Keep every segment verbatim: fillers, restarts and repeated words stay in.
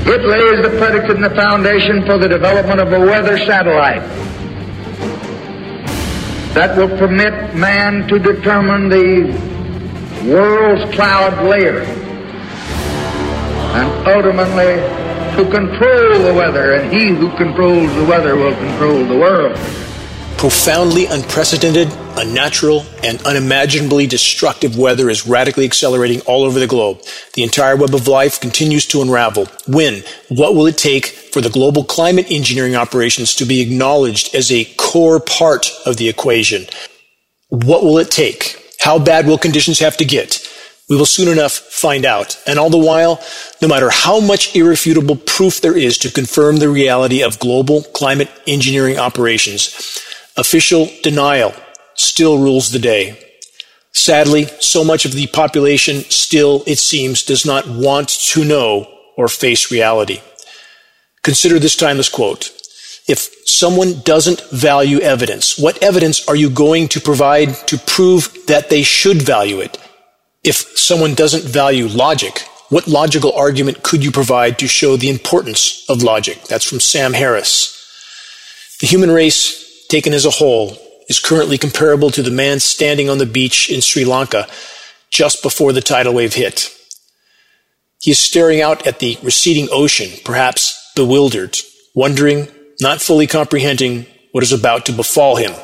It lays the predicate and the foundation for the development of a weather satellite that will permit man to determine the world's cloud layer and ultimately to control the weather, and he who controls the weather will control the world. Profoundly unprecedented, unnatural, and unimaginably destructive weather is radically accelerating all over the globe. The entire web of life continues to unravel. When? What will it take for the global climate engineering operations to be acknowledged as a core part of the equation? What will it take? How bad will conditions have to get? We will soon enough find out. And all the while, no matter how much irrefutable proof there is to confirm the reality of global climate engineering operations, official denial still rules the day. Sadly, so much of the population still, it seems, does not want to know or face reality. Consider this timeless quote. If someone doesn't value evidence, what evidence are you going to provide to prove that they should value it? If someone doesn't value logic, what logical argument could you provide to show the importance of logic? That's from Sam Harris. The human race, taken as a whole, is currently comparable to the man standing on the beach in Sri Lanka just before the tidal wave hit. He is staring out at the receding ocean, perhaps bewildered, wondering, not fully comprehending what is about to befall him.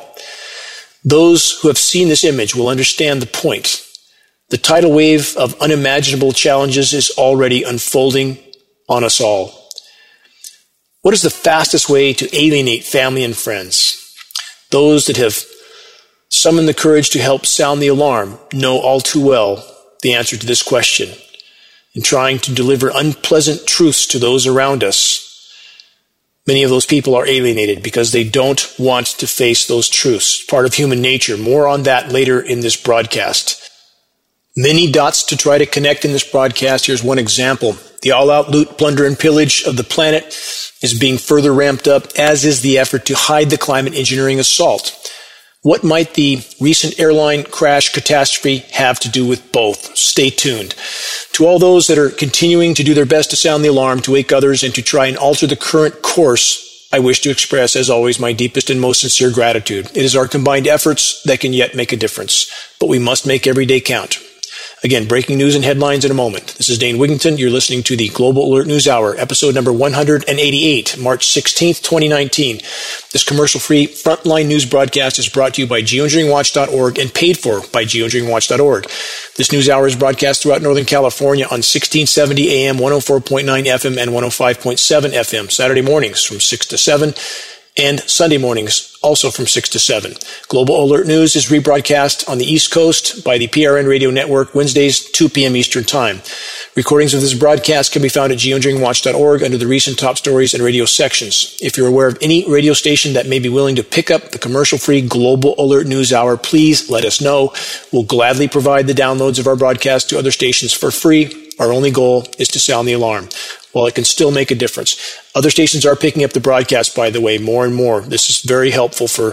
Those who have seen this image will understand the point. The tidal wave of unimaginable challenges is already unfolding on us all. What is the fastest way to alienate family and friends? Those that have summoned the courage to help sound the alarm know all too well the answer to this question. In trying to deliver unpleasant truths to those around us, many of those people are alienated because they don't want to face those truths. Part of human nature. More on that later in this broadcast. Many dots to try to connect in this broadcast. Here's one example. The all-out loot, plunder, and pillage of the planet is being further ramped up, as is the effort to hide the climate engineering assault. What might the recent airline crash catastrophe have to do with both? Stay tuned. To all those that are continuing to do their best to sound the alarm, to wake others, and to try and alter the current course, I wish to express, as always, my deepest and most sincere gratitude. It is our combined efforts that can yet make a difference, but we must make every day count. Again, breaking news and headlines in a moment. This is Dane Wigington. You're listening to the Global Alert News Hour, episode number one hundred eighty-eight, March sixteenth, twenty nineteen. This commercial-free frontline news broadcast is brought to you by geoengineering watch dot org and paid for by geoengineering watch dot org. This news hour is broadcast throughout Northern California on sixteen seventy A M, one oh four point nine F M, and one oh five point seven F M, Saturday mornings from six to seven, and Sunday mornings also from six to seven. Global Alert News is rebroadcast on the East Coast by the P R N Radio Network Wednesdays, two p.m. Eastern Time. Recordings of this broadcast can be found at geoengineering watch dot org under the recent top stories and radio sections. If you're aware of any radio station that may be willing to pick up the commercial-free Global Alert News Hour, please let us know. We'll gladly provide the downloads of our broadcast to other stations for free. Our only goal is to sound the alarm. Well, it can still make a difference. Other stations are picking up the broadcast, by the way, more and more. This is very helpful for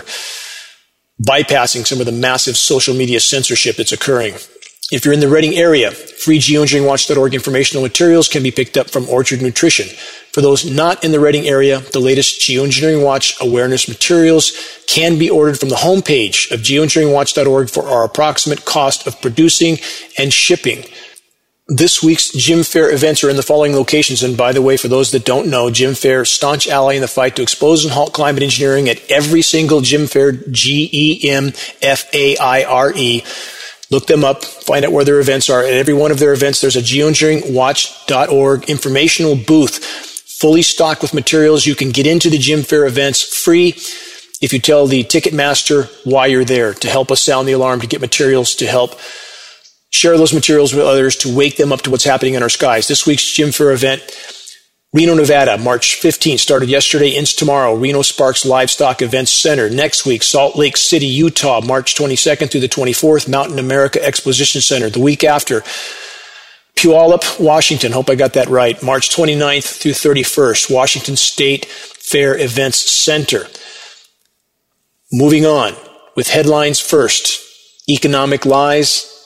bypassing some of the massive social media censorship that's occurring. If you're in the Reading area, free geoengineering watch dot org informational materials can be picked up from Orchard Nutrition. For those not in the Reading area, the latest Geoengineering Watch awareness materials can be ordered from the homepage of geoengineering watch dot org for our approximate cost of producing and shipping. This week's Gym Fair events are in the following locations. And by the way, for those that don't know, Gym Fair, staunch ally in the fight to expose and halt climate engineering at every single Gym Fair, G E M F A I R E. Look them up, find out where their events are. At every one of their events, there's a geoengineering watch dot org informational booth, fully stocked with materials. You can get into the Gym Fair events free if you tell the Ticketmaster why you're there, to help us sound the alarm, to get materials, to help share those materials with others, to wake them up to what's happening in our skies. This week's Gym Fair event, Reno, Nevada, March fifteenth, started yesterday, ends tomorrow, Reno Sparks Livestock Events Center. Next week, Salt Lake City, Utah, March twenty-second through the twenty-fourth, Mountain America Exposition Center. The week after, Puyallup, Washington, hope I got that right, March twenty-ninth through thirty-first, Washington State Fair Events Center. Moving on with headlines first. Economic lies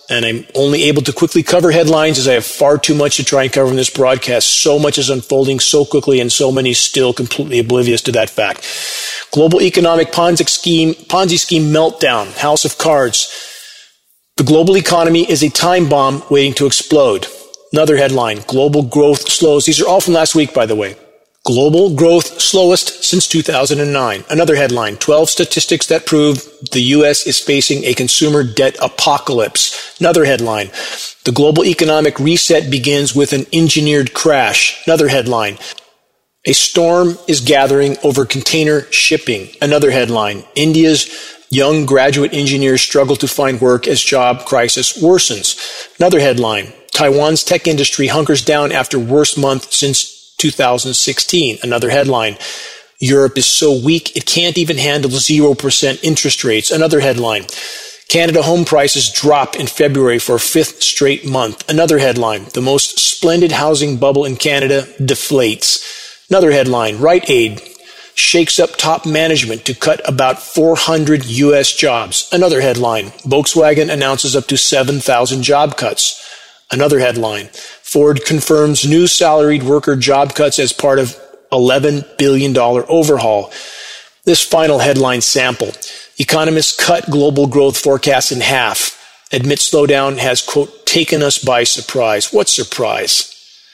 and I'm only able to quickly cover headlines as I have far too much to try and cover in this broadcast. So much is unfolding so quickly, and so many still completely oblivious to that fact. Global economic Ponzi scheme, Ponzi scheme meltdown, House of Cards. The global economy is a time bomb waiting to explode. Another headline, global growth slows. These are all from last week, by the way. Global growth slowest since two thousand nine. Another headline, twelve statistics that prove the U S is facing a consumer debt apocalypse. Another headline, the global economic reset begins with an engineered crash. Another headline, a storm is gathering over container shipping. Another headline, India's young graduate engineers struggle to find work as job crisis worsens. Another headline, Taiwan's tech industry hunkers down after worst month since two thousand sixteen. Another headline, Europe is so weak it can't even handle zero percent interest rates. Another headline, Canada home prices drop in February for a fifth straight month. Another headline, the most splendid housing bubble in Canada deflates. Another headline, Rite Aid shakes up top management to cut about four hundred U S jobs. Another headline, Volkswagen announces up to seven thousand job cuts. Another headline, Ford confirms new salaried worker job cuts as part of eleven billion dollars overhaul. This final headline sample, economists cut global growth forecasts in half, admit slowdown has, quote, taken us by surprise. What surprise?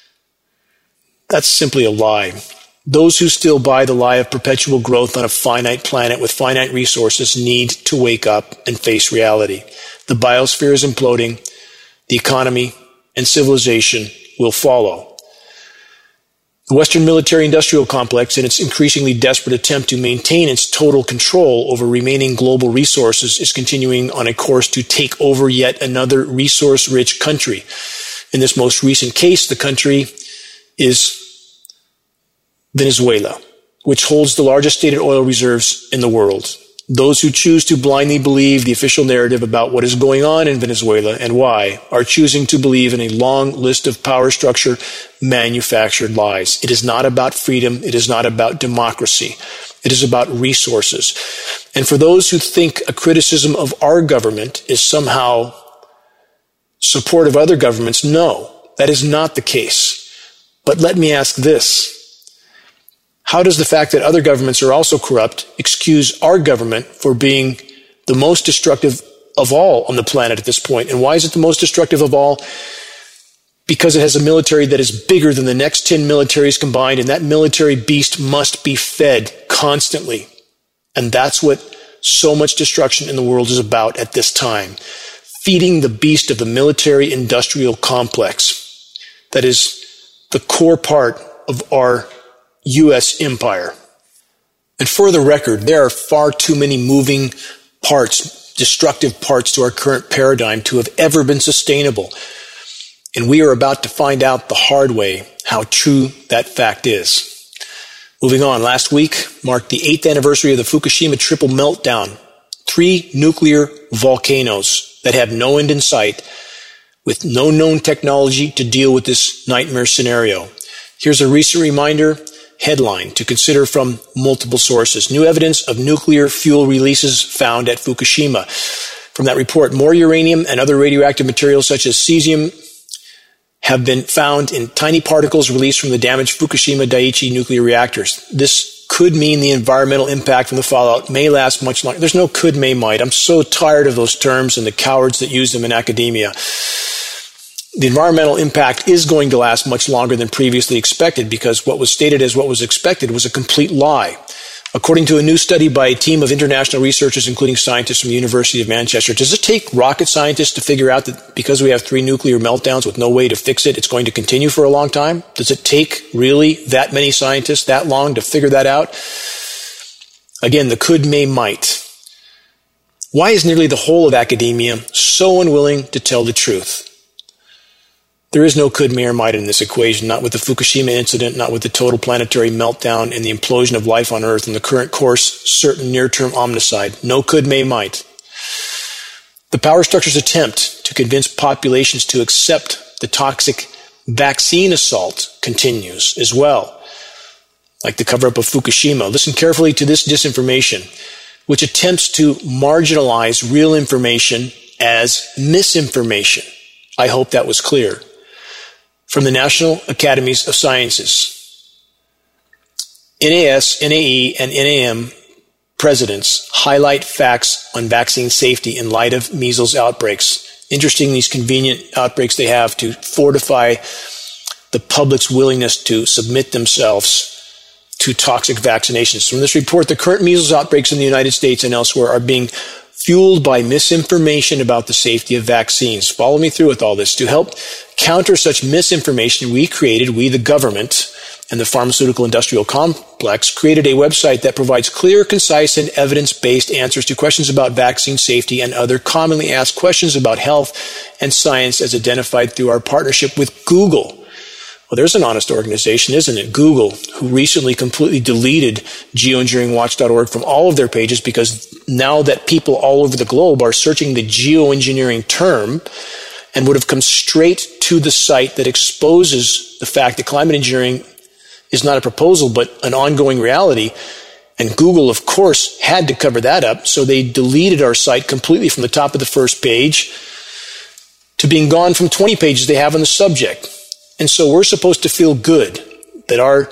That's simply a lie. Those who still buy the lie of perpetual growth on a finite planet with finite resources need to wake up and face reality. The biosphere is imploding. The economy and civilization will follow. The Western military-industrial complex, in its increasingly desperate attempt to maintain its total control over remaining global resources, is continuing on a course to take over yet another resource-rich country. In this most recent case, the country is Venezuela, which holds the largest stated oil reserves in the world. Those who choose to blindly believe the official narrative about what is going on in Venezuela and why are choosing to believe in a long list of power structure manufactured lies. It is not about freedom. It is not about democracy. It is about resources. And for those who think a criticism of our government is somehow support of other governments, no, that is not the case. But let me ask this. How does the fact that other governments are also corrupt excuse our government for being the most destructive of all on the planet at this point? And why is it the most destructive of all? Because it has a military that is bigger than the next ten militaries combined, and that military beast must be fed constantly. And that's what so much destruction in the world is about at this time. Feeding the beast of the military-industrial complex that is the core part of our U S empire. And for the record, there are far too many moving parts, destructive parts to our current paradigm to have ever been sustainable. And we are about to find out the hard way how true that fact is. Moving on, last week marked the eighth anniversary of the Fukushima triple meltdown. Three nuclear volcanoes that have no end in sight, with no known technology to deal with this nightmare scenario. Here's a recent reminder. Headline to consider from multiple sources. New evidence of nuclear fuel releases found at Fukushima. From that report, more uranium and other radioactive materials such as cesium have been found in tiny particles released from the damaged Fukushima Daiichi nuclear reactors. This could mean the environmental impact from the fallout may last much longer. There's no could, may, might. I'm so tired of those terms and the cowards that use them in academia. The environmental impact is going to last much longer than previously expected because what was stated as what was expected was a complete lie. According to a new study by a team of international researchers, including scientists from the University of Manchester, does it take rocket scientists to figure out that because we have three nuclear meltdowns with no way to fix it, it's going to continue for a long time? Does it take really that many scientists that long to figure that out? Again, the could, may, might. Why is nearly the whole of academia so unwilling to tell the truth? There is no could, may, or might in this equation, not with the Fukushima incident, not with the total planetary meltdown and the implosion of life on Earth and the current course, certain near-term omnicide. No could, may, might. The power structure's attempt to convince populations to accept the toxic vaccine assault continues as well. Like the cover-up of Fukushima. Listen carefully to this disinformation, which attempts to marginalize real information as misinformation. I hope that was clear. From the National Academies of Sciences. N A S, N A E, and N A M presidents highlight facts on vaccine safety in light of measles outbreaks. Interesting, these convenient outbreaks they have to fortify the public's willingness to submit themselves to toxic vaccinations. From this report, the current measles outbreaks in the United States and elsewhere are being fueled by misinformation about the safety of vaccines. Follow me through with all this. To help counter such misinformation, we created, we the government and the pharmaceutical industrial complex, created a website that provides clear, concise, and evidence-based answers to questions about vaccine safety and other commonly asked questions about health and science as identified through our partnership with Google. Well, there's an honest organization, isn't it? Google, who recently completely deleted geoengineering watch dot org from all of their pages because now that people all over the globe are searching the geoengineering term and would have come straight to the site that exposes the fact that climate engineering is not a proposal but an ongoing reality. And Google, of course, had to cover that up, so they deleted our site completely from the top of the first page to being gone from twenty pages they have on the subject. And so we're supposed to feel good that our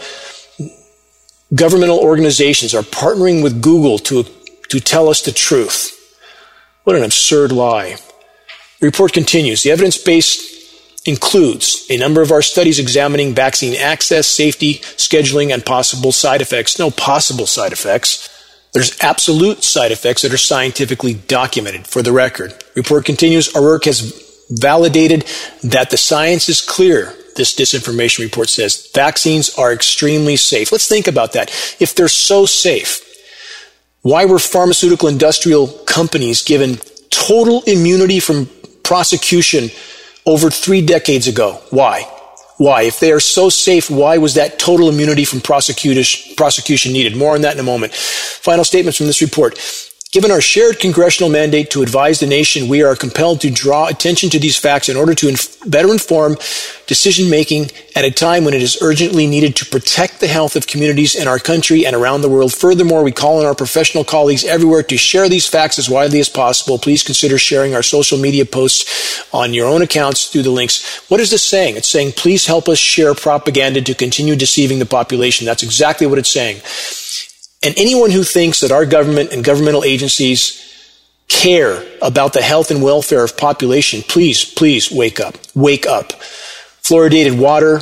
governmental organizations are partnering with Google to, to tell us the truth. What an absurd lie. The report continues. The evidence base includes a number of our studies examining vaccine access, safety, scheduling, and possible side effects. No possible side effects. There's absolute side effects that are scientifically documented. For the record, the report continues. Our work has validated that the science is clear. This disinformation report says vaccines are extremely safe. Let's think about that. If they're so safe, why were pharmaceutical industrial companies given total immunity from prosecution over three decades ago? Why? Why? If they are so safe, why was that total immunity from prosecution needed? More on that in a moment. Final statements from this report. Given our shared congressional mandate to advise the nation, we are compelled to draw attention to these facts in order to inf- better inform decision-making at a time when it is urgently needed to protect the health of communities in our country and around the world. Furthermore, we call on our professional colleagues everywhere to share these facts as widely as possible. Please consider sharing our social media posts on your own accounts through the links. What is this saying? It's saying, please help us share propaganda to continue deceiving the population. That's exactly what it's saying. And anyone who thinks that our government and governmental agencies care about the health and welfare of population, please, please wake up. Wake up. Fluoridated water,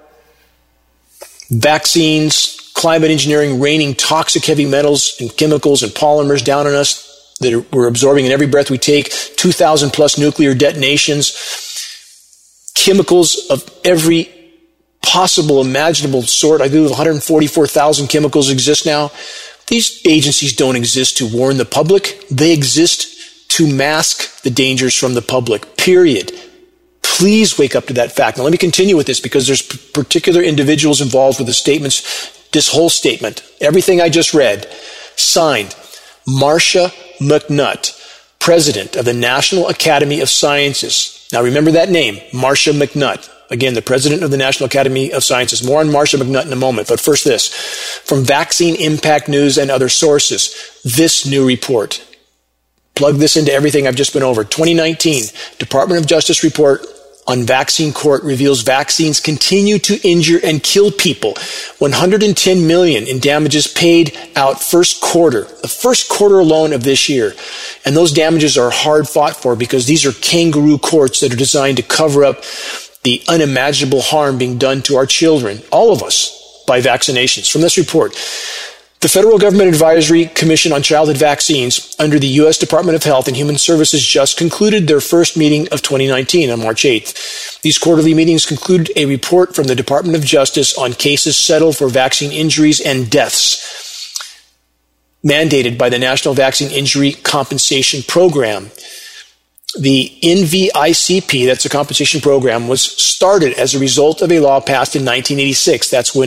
vaccines, climate engineering, raining toxic heavy metals and chemicals and polymers down on us that we're absorbing in every breath we take, two thousand plus nuclear detonations, chemicals of every possible imaginable sort. I believe one hundred forty-four thousand chemicals exist now. These agencies don't exist to warn the public. They exist to mask the dangers from the public, period. Please wake up to that fact. Now let me continue with this because there's p- particular individuals involved with the statements, this whole statement, everything I just read. Signed, Marcia McNutt, President of the National Academy of Sciences. Now remember that name, Marcia McNutt. Again, the president of the National Academy of Sciences. More on Marcia McNutt in a moment. But first this. From Vaccine Impact News and other sources, this new report. Plug this into everything I've just been over. twenty nineteen Department of Justice report on vaccine court reveals vaccines continue to injure and kill people. one hundred ten million dollars in damages paid out first quarter, the first quarter alone of this year. And those damages are hard fought for because these are kangaroo courts that are designed to cover up the unimaginable harm being done to our children, all of us, by vaccinations. From this report, the Federal Government Advisory Commission on Childhood Vaccines under the U S Department of Health and Human Services just concluded their first meeting of twenty nineteen on March eighth. These quarterly meetings concluded a report from the Department of Justice on cases settled for vaccine injuries and deaths mandated by the National Vaccine Injury Compensation Program. The N V I C P, that's a compensation program, was started as a result of a law passed in nineteen eighty-six. That's when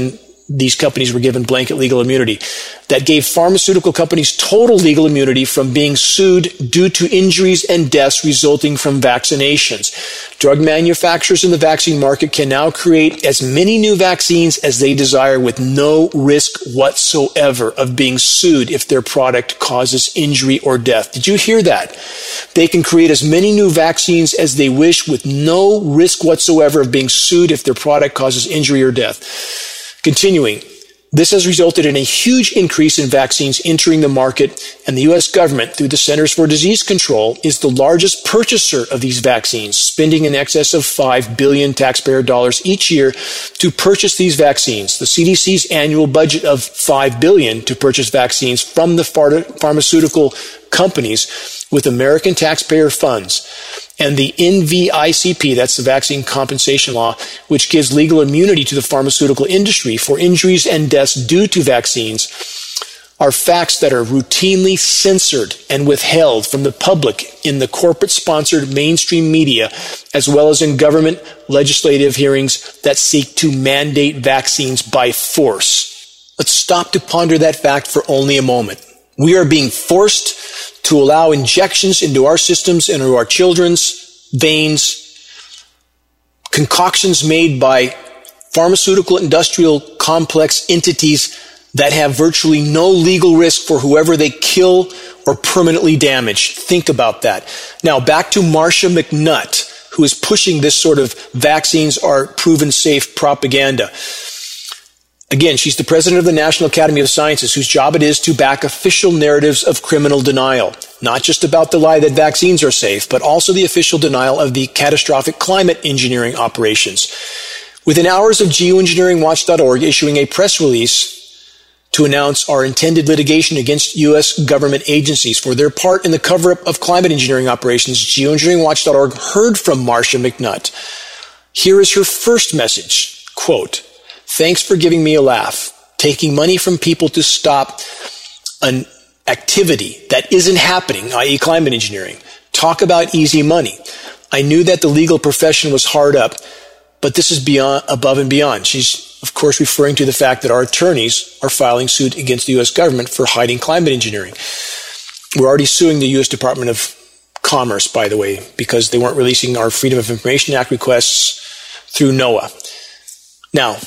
these companies were given blanket legal immunity, that gave pharmaceutical companies total legal immunity from being sued due to injuries and deaths resulting from vaccinations. Drug manufacturers in the vaccine market can now create as many new vaccines as they desire with no risk whatsoever of being sued if their product causes injury or death. Did you hear that? They can create as many new vaccines as they wish with no risk whatsoever of being sued if their product causes injury or death. Continuing, this has resulted in a huge increase in vaccines entering the market, and the U S government, through the Centers for Disease Control, is the largest purchaser of these vaccines, spending in excess of five billion dollars taxpayer dollars each year to purchase these vaccines. The C D C's annual budget of five billion dollars to purchase vaccines from the phar- pharmaceutical companies with American taxpayer funds, and the N V I C P, that's the Vaccine Compensation Law, which gives legal immunity to the pharmaceutical industry for injuries and deaths due to vaccines, are facts that are routinely censored and withheld from the public in the corporate-sponsored mainstream media, as well as in government legislative hearings that seek to mandate vaccines by force. Let's stop to ponder that fact for only a moment. We are being forced to allow injections into our systems, into our children's veins, concoctions made by pharmaceutical industrial complex entities that have virtually no legal risk for whoever they kill or permanently damage. Think about that. Now, back to Marcia McNutt, who is pushing this sort of vaccines are proven safe propaganda. Again, she's the president of the National Academy of Sciences, whose job it is to back official narratives of criminal denial, not just about the lie that vaccines are safe, but also the official denial of the catastrophic climate engineering operations. Within hours of geoengineering watch dot org issuing a press release to announce our intended litigation against U S government agencies for their part in the cover-up of climate engineering operations, geoengineering watch dot org heard from Marcia McNutt. Here is her first message, quote, "Thanks for giving me a laugh. Taking money from people to stop an activity that isn't happening, that is climate engineering. Talk about easy money. I knew that the legal profession was hard up, but this is beyond, above and beyond." She's, of course, referring to the fact that our attorneys are filing suit against the U S government for hiding climate engineering. We're already suing the U S Department of Commerce, by the way, because they weren't releasing our Freedom of Information Act requests through NOAA. Now,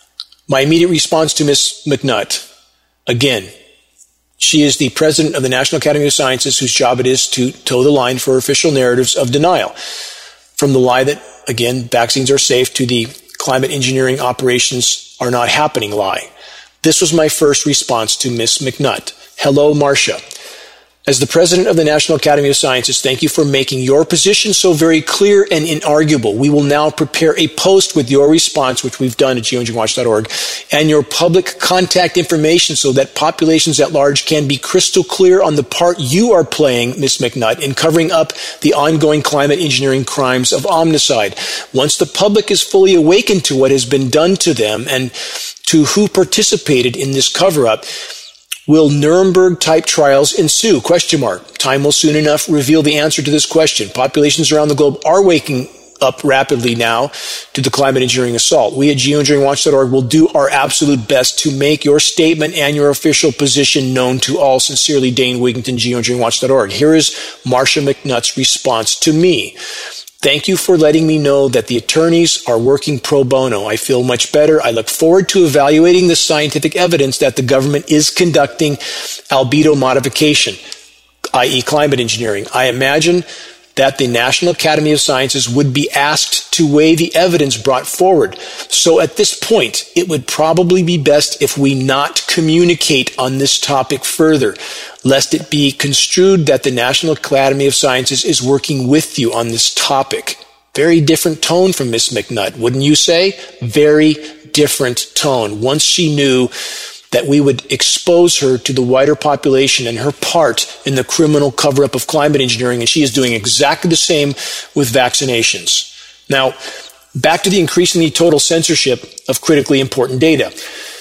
my immediate response to Miz McNutt, again, she is the president of the National Academy of Sciences, whose job it is to toe the line for official narratives of denial. From the lie that, again, vaccines are safe to the climate engineering operations are not happening lie. This was my first response to Miz McNutt. Hello, Marcia. As the president of the National Academy of Sciences, thank you for making your position so very clear and inarguable. We will now prepare a post with your response, which we've done at geoengineering watch dot org, and your public contact information so that populations at large can be crystal clear on the part you are playing, Miz McNutt, in covering up the ongoing climate engineering crimes of omnicide. Once the public is fully awakened to what has been done to them and to who participated in this cover-up, will Nuremberg-type trials ensue? Question mark. Time will soon enough reveal the answer to this question. Populations around the globe are waking up rapidly now to the climate engineering assault. We at geoengineering watch dot org will do our absolute best to make your statement and your official position known to all. Sincerely, Dane Wigington, geoengineering watch dot org. Here is Marcia McNutt's response to me. Thank you for letting me know that the attorneys are working pro bono. I feel much better. I look forward to evaluating the scientific evidence that the government is conducting albedo modification, that is climate engineering. I imagine that the National Academy of Sciences would be asked to weigh the evidence brought forward. So at this point, it would probably be best if we not communicate on this topic further, lest it be construed that the National Academy of Sciences is working with you on this topic. Very different tone from Miz McNutt, wouldn't you say? Very different tone. Once she knew that we would expose her to the wider population and her part in the criminal cover-up of climate engineering, and she is doing exactly the same with vaccinations. Now, back to the increasingly total censorship of critically important data.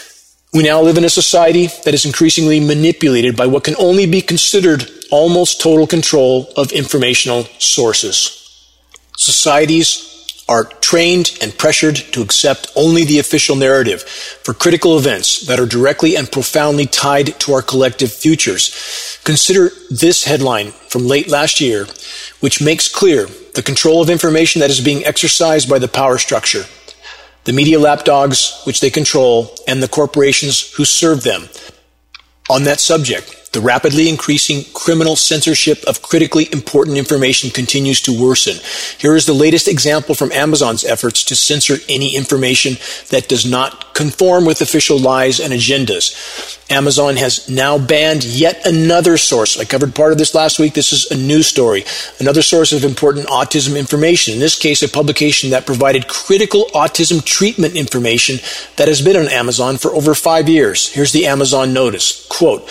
We now live in a society that is increasingly manipulated by what can only be considered almost total control of informational sources. Societies are trained and pressured to accept only the official narrative for critical events that are directly and profoundly tied to our collective futures. Consider this headline from late last year, which makes clear the control of information that is being exercised by the power structure, the media lapdogs which they control, and the corporations who serve them. On that subject, the rapidly increasing criminal censorship of critically important information continues to worsen. Here is the latest example from Amazon's efforts to censor any information that does not conform with official lies and agendas. Amazon has now banned yet another source. I covered part of this last week. This is a news story. Another source of important autism information. In this case, a publication that provided critical autism treatment information that has been on Amazon for over five years. Here's the Amazon notice. Quote,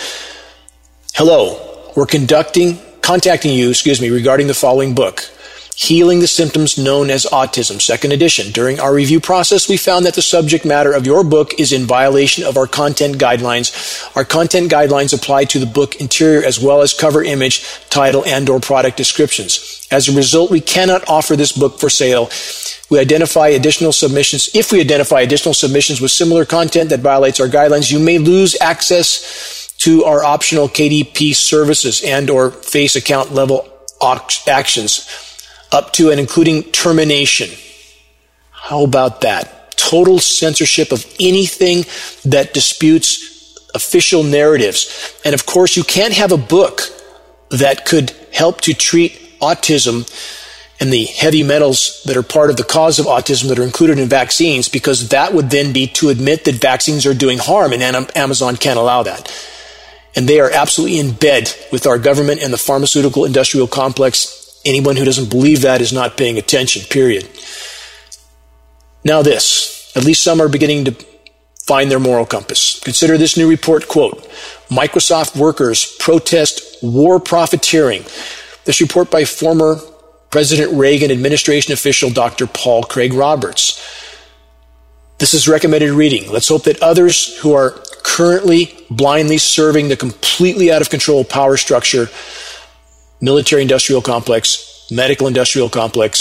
"Hello, we're conducting, contacting you, excuse me, regarding the following book, Healing the Symptoms Known as Autism, second edition. During our review process, we found that the subject matter of your book is in violation of our content guidelines. Our content guidelines apply to the book interior as well as cover image, title, and or product descriptions. As a result, we cannot offer this book for sale. We identify additional submissions. If we identify additional submissions with similar content that violates our guidelines, you may lose access to our optional K D P services and or face account level actions up to and including termination." How about that? Total censorship of anything that disputes official narratives. And of course, you can't have a book that could help to treat autism and the heavy metals that are part of the cause of autism that are included in vaccines, because that would then be to admit that vaccines are doing harm, and Amazon can't allow that. And they are absolutely in bed with our government and the pharmaceutical industrial complex. Anyone who doesn't believe that is not paying attention, period. Now this, at least some are beginning to find their moral compass. Consider this new report, quote, "Microsoft workers protest war profiteering." This report by former President Reagan administration official Doctor Paul Craig Roberts. This is recommended reading. Let's hope that others who are currently blindly serving the completely out of control power structure, military industrial complex, medical industrial complex,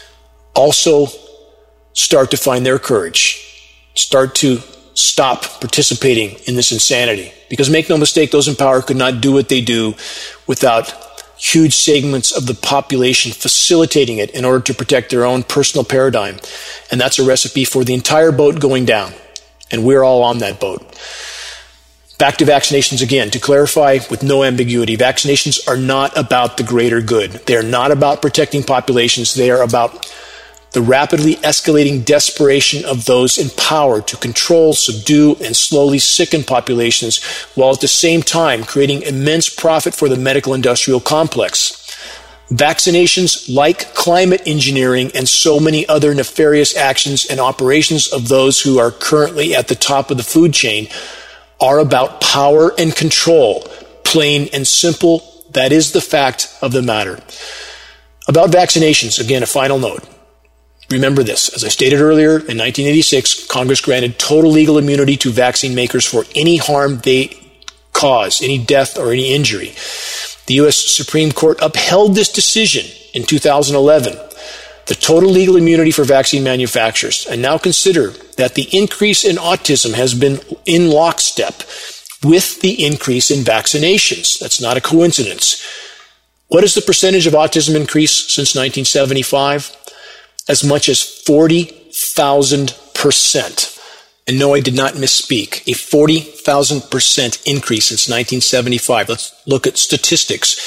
also start to find their courage, start to stop participating in this insanity. Because make no mistake, those in power could not do what they do without huge segments of the population facilitating it in order to protect their own personal paradigm. And that's a recipe for the entire boat going down. And we're all on that boat. Back to vaccinations again. To clarify with no ambiguity, vaccinations are not about the greater good. They are not about protecting populations. They are about the rapidly escalating desperation of those in power to control, subdue, and slowly sicken populations, while at the same time creating immense profit for the medical industrial complex. Vaccinations, like climate engineering and so many other nefarious actions and operations of those who are currently at the top of the food chain, are about power and control. Plain and simple, that is the fact of the matter. About vaccinations, again, a final note. Remember this, as I stated earlier, in nineteen eighty-six, Congress granted total legal immunity to vaccine makers for any harm they cause, any death or any injury. The U S Supreme Court upheld this decision in two thousand eleven. The total legal immunity for vaccine manufacturers. And now consider that the increase in autism has been in lockstep with the increase in vaccinations. That's not a coincidence. What is the percentage of autism increase since nineteen seventy-five? As much as forty thousand percent. And no, I did not misspeak. A forty thousand percent increase since nineteen seventy-five. Let's look at statistics.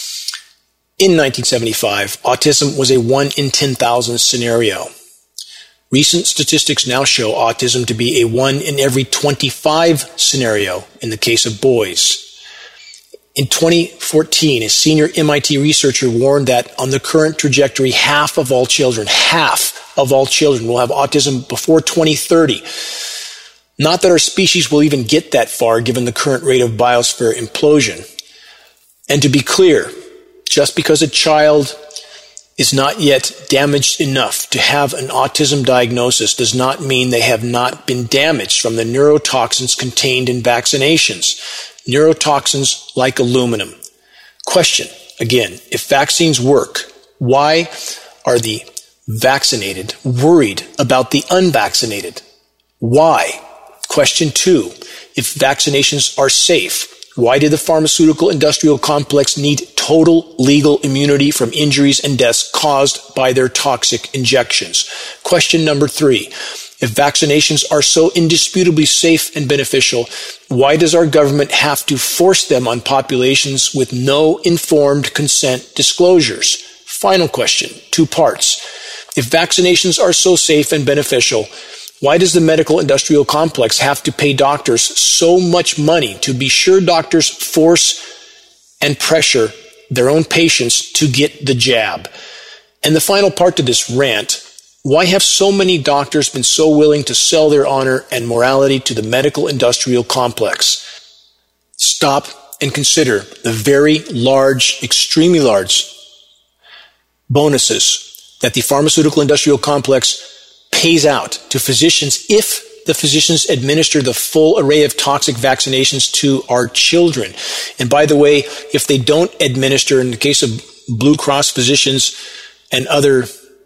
In nineteen seventy-five, autism was a one in ten thousand scenario. Recent statistics now show autism to be a one in every twenty-five scenario in the case of boys. In twenty fourteen, a senior M I T researcher warned that on the current trajectory, half of all children, half of all children will have autism before twenty thirty. Not that our species will even get that far given the current rate of biosphere implosion. And to be clear, just because a child is not yet damaged enough to have an autism diagnosis does not mean they have not been damaged from the neurotoxins contained in vaccinations. Neurotoxins like aluminum. Question, again, if vaccines work, why are the vaccinated worried about the unvaccinated? Why? Question two, if vaccinations are safe, why did the pharmaceutical industrial complex need total legal immunity from injuries and deaths caused by their toxic injections? Question number three, if vaccinations are so indisputably safe and beneficial, why does our government have to force them on populations with no informed consent disclosures? Final question, two parts. If vaccinations are so safe and beneficial, why does the medical industrial complex have to pay doctors so much money to be sure doctors force and pressure their own patients to get the jab? And the final part to this rant, why have so many doctors been so willing to sell their honor and morality to the medical industrial complex? Stop and consider the very large, extremely large bonuses that the pharmaceutical industrial complex pays out to physicians if the physicians administer the full array of toxic vaccinations to our children. And by the way, if they don't administer, in the case of Blue Cross physicians and other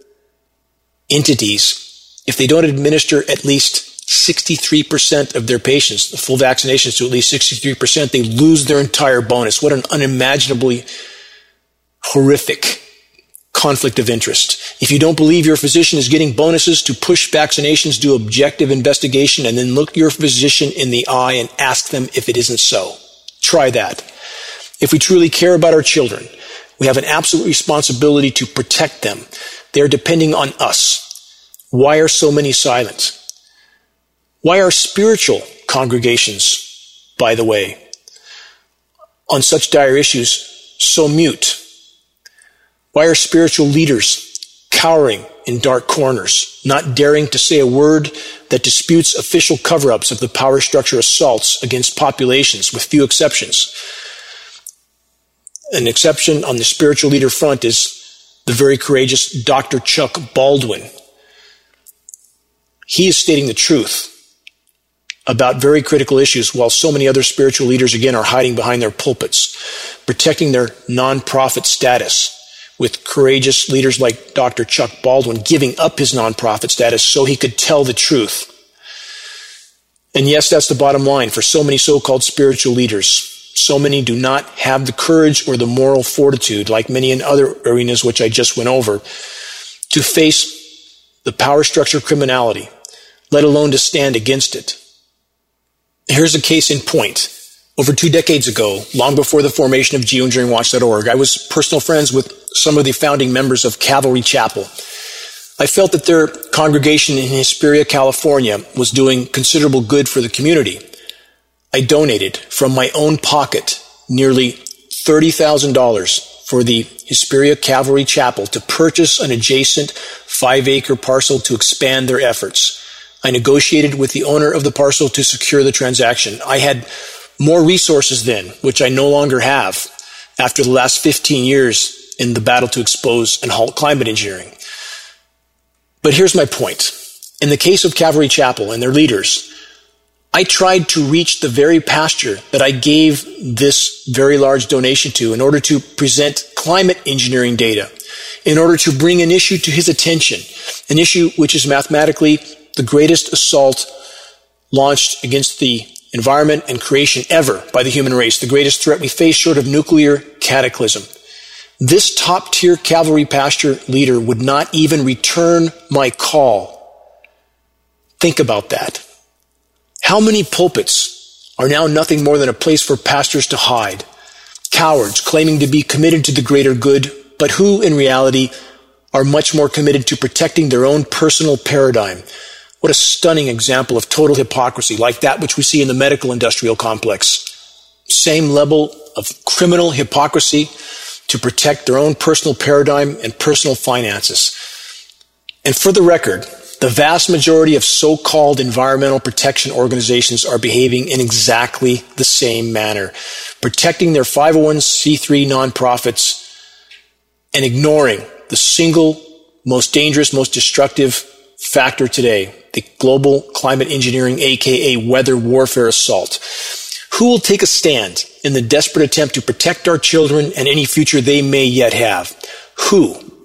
entities, if they don't administer at least sixty-three percent of their patients, the full vaccinations to at least sixty-three percent, they lose their entire bonus. What an unimaginably horrific conflict of interest. If you don't believe your physician is getting bonuses to push vaccinations, do objective investigation and then look your physician in the eye and ask them if it isn't so. Try that. If we truly care about our children, we have an absolute responsibility to protect them. They are depending on us. Why are so many silent? Why are spiritual congregations, by the way, on such dire issues so mute? Why are spiritual leaders cowering in dark corners, not daring to say a word that disputes official cover-ups of the power structure assaults against populations, with few exceptions? An exception on the spiritual leader front is the very courageous Doctor Chuck Baldwin. He is stating the truth about very critical issues, while so many other spiritual leaders, again, are hiding behind their pulpits, protecting their non-profit status, with courageous leaders like Doctor Chuck Baldwin giving up his nonprofit status so he could tell the truth. And yes, that's the bottom line for so many so-called spiritual leaders. So many do not have the courage or the moral fortitude, like many in other arenas which I just went over, to face the power structure criminality, let alone to stand against it. Here's a case in point. Over two decades ago, long before the formation of geoengineering watch dot org, I was personal friends with some of the founding members of Calvary Chapel. I felt that their congregation in Hesperia, California, was doing considerable good for the community. I donated from my own pocket nearly thirty thousand dollars for the Hesperia Calvary Chapel to purchase an adjacent five-acre parcel to expand their efforts. I negotiated with the owner of the parcel to secure the transaction. I had more resources then, which I no longer have after the last fifteen years in the battle to expose and halt climate engineering. But here's my point. In the case of Calvary Chapel and their leaders, I tried to reach the very pastor that I gave this very large donation to in order to present climate engineering data, in order to bring an issue to his attention, an issue which is mathematically the greatest assault launched against the environment and creation ever by the human race, the greatest threat we face short of nuclear cataclysm. This top-tier Calvary pastor leader would not even return my call. Think about that. How many pulpits are now nothing more than a place for pastors to hide? Cowards claiming to be committed to the greater good, but who in reality are much more committed to protecting their own personal paradigm. What a stunning example of total hypocrisy, like that which we see in the medical industrial complex. Same level of criminal hypocrisy to protect their own personal paradigm and personal finances. And for the record, the vast majority of so-called environmental protection organizations are behaving in exactly the same manner, protecting their five oh one c three nonprofits and ignoring the single most dangerous, most destructive factor today, the global climate engineering, aka weather warfare assault. Who will take a stand in the desperate attempt to protect our children and any future they may yet have? Who?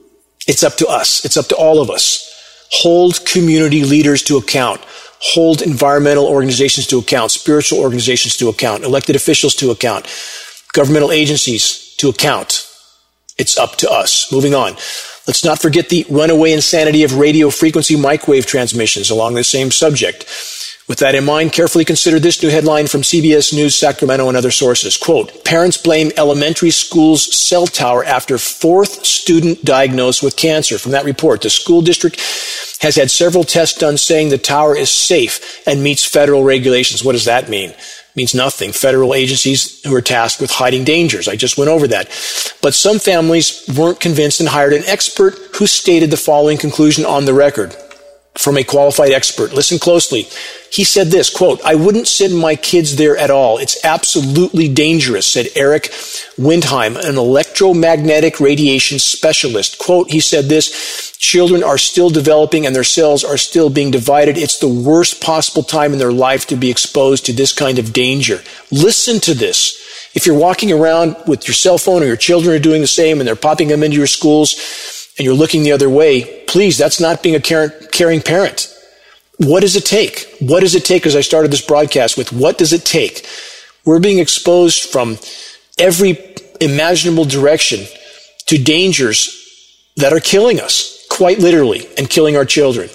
It's up to us. It's up to all of us. Hold community leaders to account. Hold environmental organizations to account, spiritual organizations to account, elected officials to account, governmental agencies to account. It's up to us. Moving on. Let's not forget the runaway insanity of radio frequency microwave transmissions along the same subject. With that in mind, carefully consider this new headline from C B S News Sacramento and other sources. Quote, parents blame elementary school's cell tower after fourth student diagnosed with cancer. From that report, the school district has had several tests done saying the tower is safe and meets federal regulations. What does that mean? It means nothing. Federal agencies who are tasked with hiding dangers. I just went over that. But some families weren't convinced and hired an expert who stated the following conclusion on the record. From a qualified expert. Listen closely. He said this, quote, I wouldn't send my kids there at all. It's absolutely dangerous, said Eric Windheim, an electromagnetic radiation specialist. Quote, he said this, children are still developing and their cells are still being divided. It's the worst possible time in their life to be exposed to this kind of danger. Listen to this. If you're walking around with your cell phone or your children are doing the same and they're popping them into your schools, and you're looking the other way, please, that's not being a caring parent. What does it take? What does it take, as I started this broadcast with, what does it take? We're being exposed from every imaginable direction to dangers that are killing us, quite literally, and killing our children.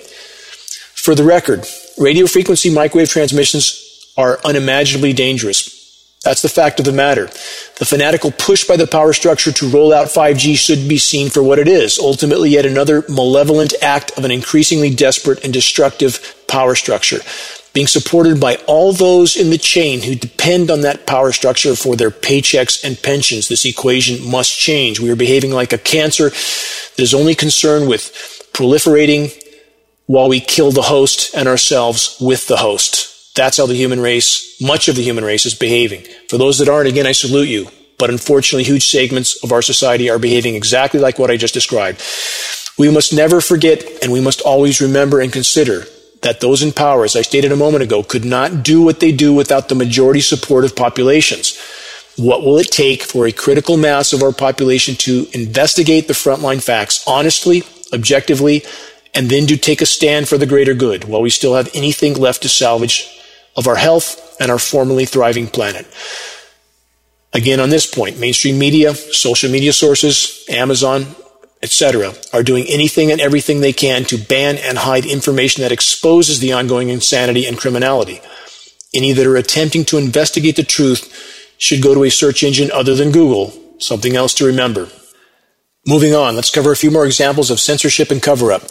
For the record, radio frequency microwave transmissions are unimaginably dangerous. That's the fact of the matter. The fanatical push by the power structure to roll out five G should be seen for what it is, ultimately yet another malevolent act of an increasingly desperate and destructive power structure, being supported by all those in the chain who depend on that power structure for their paychecks and pensions. This equation must change. We are behaving like a cancer that is only concerned with proliferating while we kill the host and ourselves with the host. That's how the human race, much of the human race, is behaving. For those that aren't, again, I salute you. But unfortunately, huge segments of our society are behaving exactly like what I just described. We must never forget, and we must always remember and consider that those in power, as I stated a moment ago, could not do what they do without the majority support of populations. What will it take for a critical mass of our population to investigate the frontline facts honestly, objectively, and then to take a stand for the greater good while we still have anything left to salvage of our health and our formerly thriving planet? Again, on this point, mainstream media, social media sources, Amazon, et cetera, are doing anything and everything they can to ban and hide information that exposes the ongoing insanity and criminality. Any that are attempting to investigate the truth should go to a search engine other than Google. Something else to remember. Moving on, let's cover a few more examples of censorship and cover-up.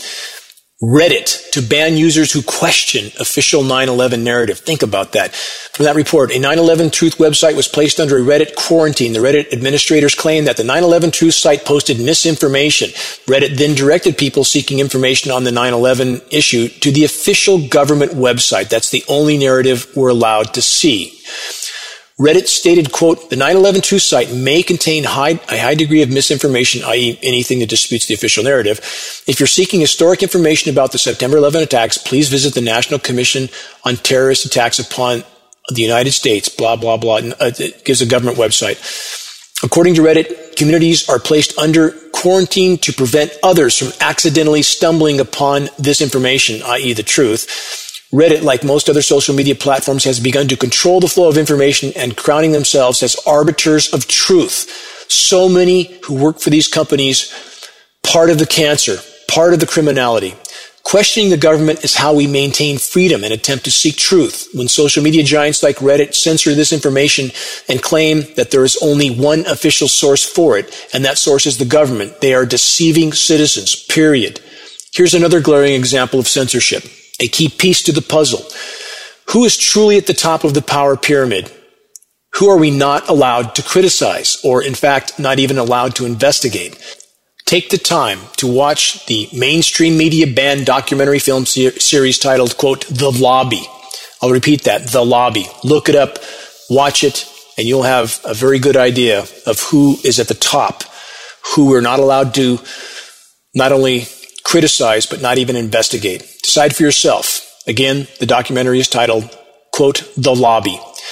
Reddit to ban users who question official nine eleven narrative. Think about that. From that report, a nine eleven Truth website was placed under a Reddit quarantine. The Reddit administrators claimed that the nine eleven Truth site posted misinformation. Reddit then directed people seeking information on the nine eleven issue to the official government website. That's the only narrative we're allowed to see. Reddit stated, quote, the nine eleven Truth site may contain high, a high degree of misinformation, that is anything that disputes the official narrative. If you're seeking historic information about the September eleventh attacks, please visit the National Commission on Terrorist Attacks upon the United States, blah, blah, blah. It gives a government website. According to Reddit, communities are placed under quarantine to prevent others from accidentally stumbling upon this information, that is the truth. Reddit, like most other social media platforms, has begun to control the flow of information and crowning themselves as arbiters of truth. So many who work for these companies, part of the cancer, part of the criminality. Questioning the government is how we maintain freedom and attempt to seek truth. When social media giants like Reddit censor this information and claim that there is only one official source for it, and that source is the government, they are deceiving citizens, period. Here's another glaring example of censorship. A key piece to the puzzle. Who is truly at the top of the power pyramid? Who are we not allowed to criticize, or in fact, not even allowed to investigate? Take the time to watch the mainstream media banned documentary film ser- series titled, quote, The Lobby. I'll repeat that, The Lobby. Look it up, watch it, and you'll have a very good idea of who is at the top, who we're not allowed to not only criticize, but not even investigate. Decide for yourself. Again, the documentary is titled, quote, The Lobby.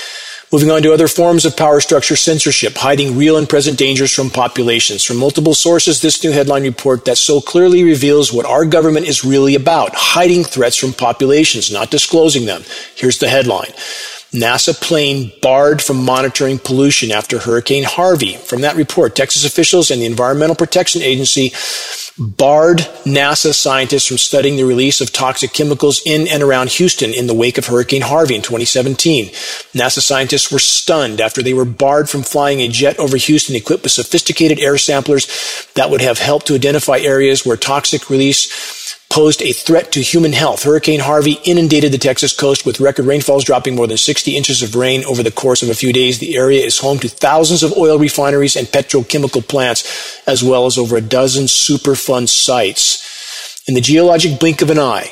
Moving on to other forms of power structure censorship, hiding real and present dangers from populations. From multiple sources, this new headline report that so clearly reveals what our government is really about, hiding threats from populations, not disclosing them. Here's the headline. NASA plane barred from monitoring pollution after Hurricane Harvey. From that report, Texas officials and the Environmental Protection Agency barred NASA scientists from studying the release of toxic chemicals in and around Houston in the wake of Hurricane Harvey in twenty seventeen. NASA scientists were stunned after they were barred from flying a jet over Houston equipped with sophisticated air samplers that would have helped to identify areas where toxic release posed a threat to human health. Hurricane Harvey inundated the Texas coast with record rainfalls dropping more than sixty inches of rain over the course of a few days. The area is home to thousands of oil refineries and petrochemical plants, as well as over a dozen Superfund sites. In the geologic blink of an eye,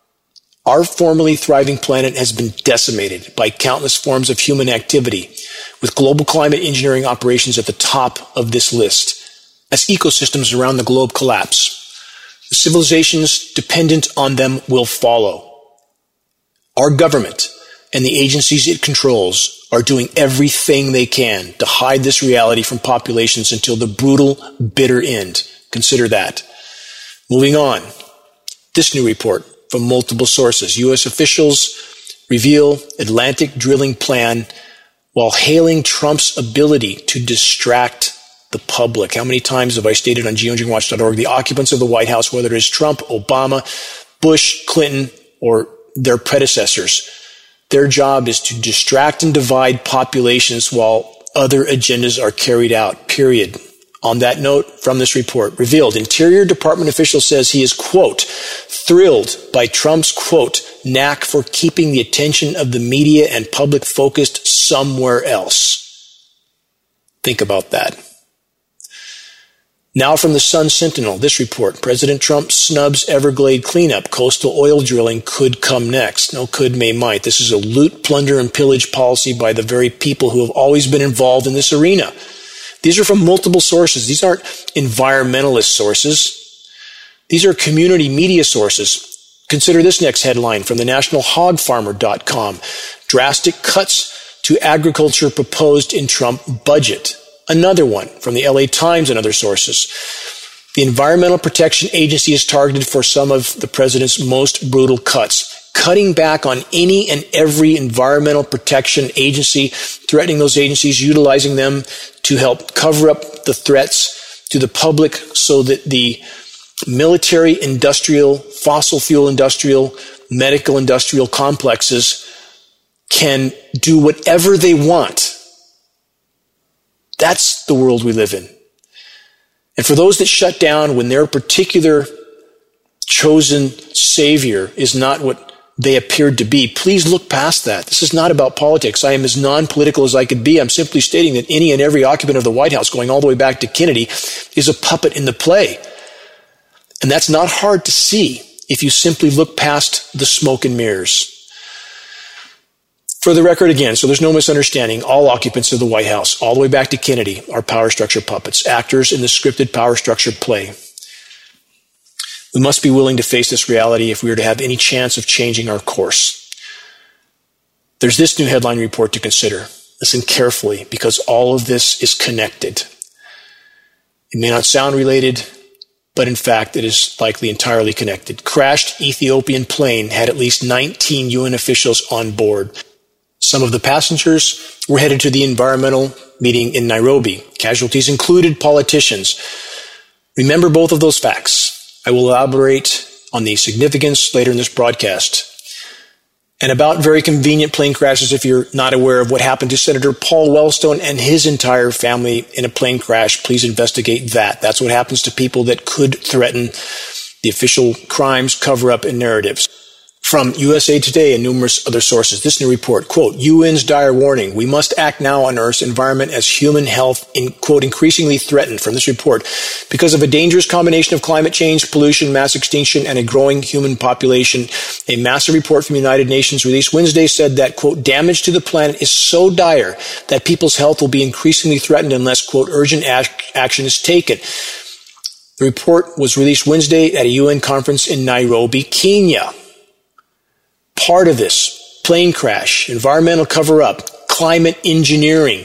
our formerly thriving planet has been decimated by countless forms of human activity, with global climate engineering operations at the top of this list. As ecosystems around the globe collapse, the civilizations dependent on them will follow. Our government and the agencies it controls are doing everything they can to hide this reality from populations until the brutal, bitter end. Consider that. Moving on. This new report from multiple sources. U S officials reveal Atlantic drilling plan while hailing Trump's ability to distract the public. How many times have I stated on geoengineering watch dot org, the occupants of the White House, whether it is Trump, Obama, Bush, Clinton, or their predecessors, their job is to distract and divide populations while other agendas are carried out, period. On that note, from this report, revealed, Interior Department official says he is, quote, thrilled by Trump's, quote, knack for keeping the attention of the media and public focused somewhere else. Think about that. Now from the Sun Sentinel, this report, President Trump snubs Everglade cleanup. Coastal oil drilling could come next. No could, may, might. This is a loot, plunder, and pillage policy by the very people who have always been involved in this arena. These are from multiple sources. These aren't environmentalist sources. These are community media sources. Consider this next headline from the national hog farmer dot com. Drastic cuts to agriculture proposed in Trump budget. Another one from the L A Times and other sources. The Environmental Protection Agency is targeted for some of the president's most brutal cuts, cutting back on any and every environmental protection agency, threatening those agencies, utilizing them to help cover up the threats to the public so that the military, industrial, fossil fuel industrial, medical industrial complexes can do whatever they want. That's the world we live in. And for those that shut down when their particular chosen savior is not what they appeared to be, please look past that. This is not about politics. I am as non-political as I could be. I'm simply stating that any and every occupant of the White House, going all the way back to Kennedy, is a puppet in the play. And that's not hard to see if you simply look past the smoke and mirrors. For the record again, so there's no misunderstanding, all occupants of the White House, all the way back to Kennedy, are power structure puppets, actors in the scripted power structure play. We must be willing to face this reality if we are to have any chance of changing our course. There's this new headline report to consider. Listen carefully, because all of this is connected. It may not sound related, but in fact, it is likely entirely connected. Crashed Ethiopian plane had at least nineteen U N officials on board. Some of the passengers were headed to the environmental meeting in Nairobi. Casualties included politicians. Remember both of those facts. I will elaborate on the significance later in this broadcast. And about very convenient plane crashes, if you're not aware of what happened to Senator Paul Wellstone and his entire family in a plane crash, please investigate that. That's what happens to people that could threaten the official crimes, cover-up, and narratives. From U S A Today and numerous other sources, this new report, quote, U N's dire warning, we must act now on Earth's environment as human health, in, quote, increasingly threatened, from this report, because of a dangerous combination of climate change, pollution, mass extinction, and a growing human population. A massive report from the United Nations released Wednesday said that, quote, damage to the planet is so dire that people's health will be increasingly threatened unless, quote, urgent ac- action is taken. The report was released Wednesday at a U N conference in Nairobi, Kenya. Part of this plane crash, environmental cover-up, climate engineering,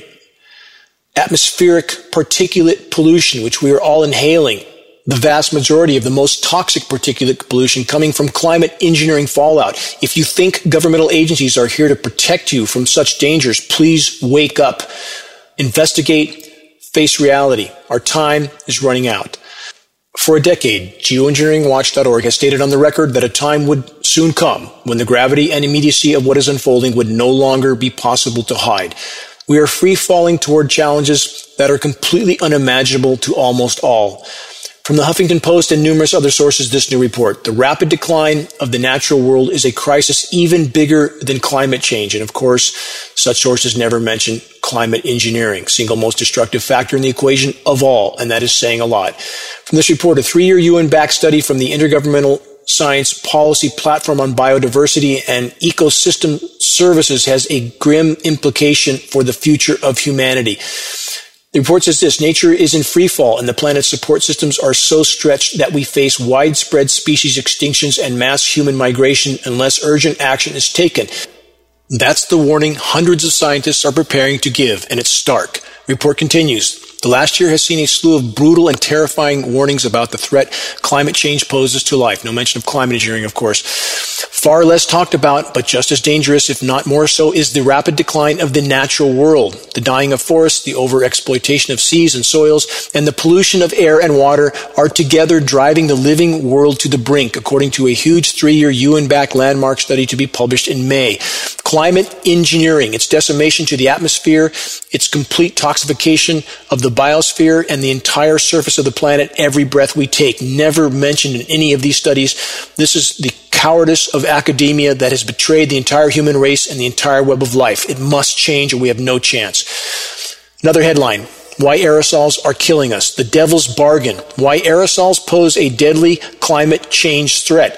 atmospheric particulate pollution, which we are all inhaling, the vast majority of the most toxic particulate pollution coming from climate engineering fallout. If you think governmental agencies are here to protect you from such dangers, please wake up, investigate, face reality. Our time is running out. For a decade, geoengineering watch dot org has stated on the record that a time would soon come when the gravity and immediacy of what is unfolding would no longer be possible to hide. We are free falling toward challenges that are completely unimaginable to almost all. From the Huffington Post and numerous other sources, this new report, the rapid decline of the natural world is a crisis even bigger than climate change. And of course, such sources never mention climate engineering, single most destructive factor in the equation of all, and that is saying a lot. From this report, a three-year U N-backed study from the Intergovernmental Science Policy Platform on Biodiversity and Ecosystem Services has a grim implication for the future of humanity. The report says this: nature is in free fall and the planet's support systems are so stretched that we face widespread species extinctions and mass human migration unless urgent action is taken. That's the warning hundreds of scientists are preparing to give, and it's stark. The report continues. The last year has seen a slew of brutal and terrifying warnings about the threat climate change poses to life. No mention of climate engineering, of course. Far less talked about, but just as dangerous, if not more so, is the rapid decline of the natural world. The dying of forests, the overexploitation of seas and soils, and the pollution of air and water are together driving the living world to the brink, according to a huge three-year U N-backed landmark study to be published in May. Climate engineering, its decimation to the atmosphere, its complete toxification of the biosphere and the entire surface of the planet, every breath we take, never mentioned in any of these studies. This is the cowardice of academia that has betrayed the entire human race and the entire web of life. It must change or we have no chance. Another headline: why aerosols are killing us. The devil's bargain. Why aerosols pose a deadly climate change threat.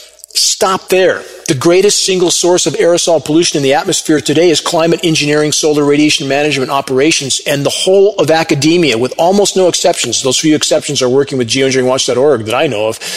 Stop there. The greatest single source of aerosol pollution in the atmosphere today is climate engineering, solar radiation management operations, and the whole of academia, with almost no exceptions, those few exceptions are working with geoengineering watch dot org that I know of,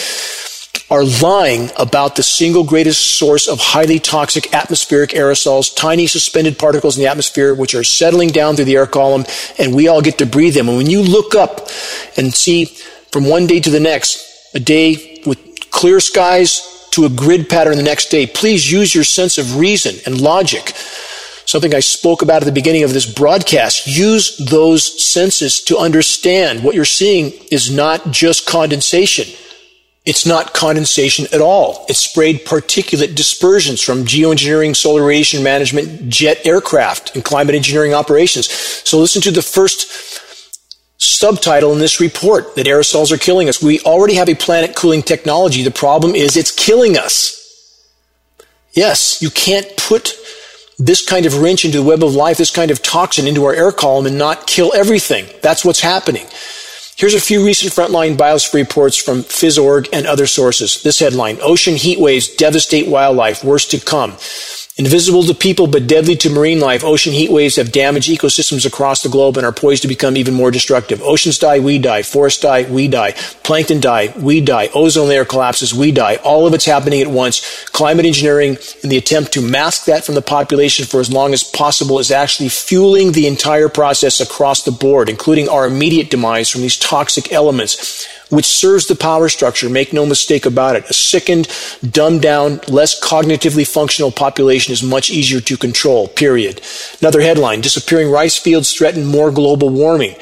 are lying about the single greatest source of highly toxic atmospheric aerosols, tiny suspended particles in the atmosphere, which are settling down through the air column, and we all get to breathe them. And when you look up and see from one day to the next, a day with clear skies to a grid pattern the next day, please use your sense of reason and logic. Something I spoke about at the beginning of this broadcast. Use those senses to understand what you're seeing is not just condensation. It's not condensation at all. It's sprayed particulate dispersions from geoengineering, solar radiation management, jet aircraft, and climate engineering operations. So listen to the first subtitle in this report, that aerosols are killing us. We already have a planet cooling technology. The problem is it's killing us. Yes, you can't put this kind of wrench into the web of life, this kind of toxin into our air column and not kill everything. That's what's happening. Here's a few recent frontline biosphere reports from Phys dot org and other sources. This headline: ocean heat waves devastate wildlife, worst to come. Invisible to people but deadly to marine life, ocean heat waves have damaged ecosystems across the globe and are poised to become even more destructive. Oceans die, we die. Forests die, we die. Plankton die, we die. Ozone layer collapses, we die. All of it's happening at once. Climate engineering, in the attempt to mask that from the population for as long as possible, is actually fueling the entire process across the board, including our immediate demise from these toxic elements, which serves the power structure. Make no mistake about it. A sickened, dumbed down, less cognitively functional population is much easier to control, period. Another headline: disappearing rice fields threaten more global warming.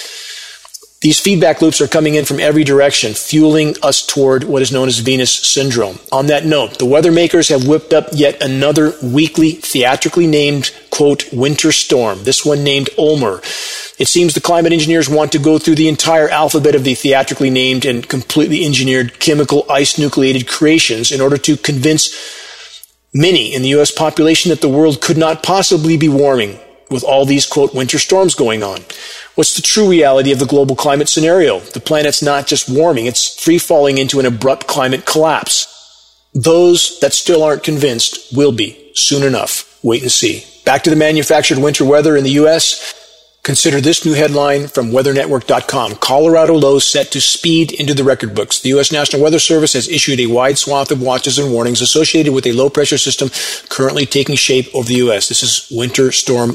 These feedback loops are coming in from every direction, fueling us toward what is known as Venus syndrome. On that note, the weather makers have whipped up yet another weekly, theatrically named, quote, winter storm, this one named Ulmer. It seems the climate engineers want to go through the entire alphabet of the theatrically named and completely engineered chemical ice-nucleated creations in order to convince many in the U S population that the world could not possibly be warming with all these, quote, winter storms going on. What's the true reality of the global climate scenario? The planet's not just warming, it's free-falling into an abrupt climate collapse. Those that still aren't convinced will be soon enough. Wait and see. Back to the manufactured winter weather in the U S. Consider this new headline from weather network dot com. Colorado lows set to speed into the record books. The U S National Weather Service has issued a wide swath of watches and warnings associated with a low-pressure system currently taking shape over the U S. This is Winter Storm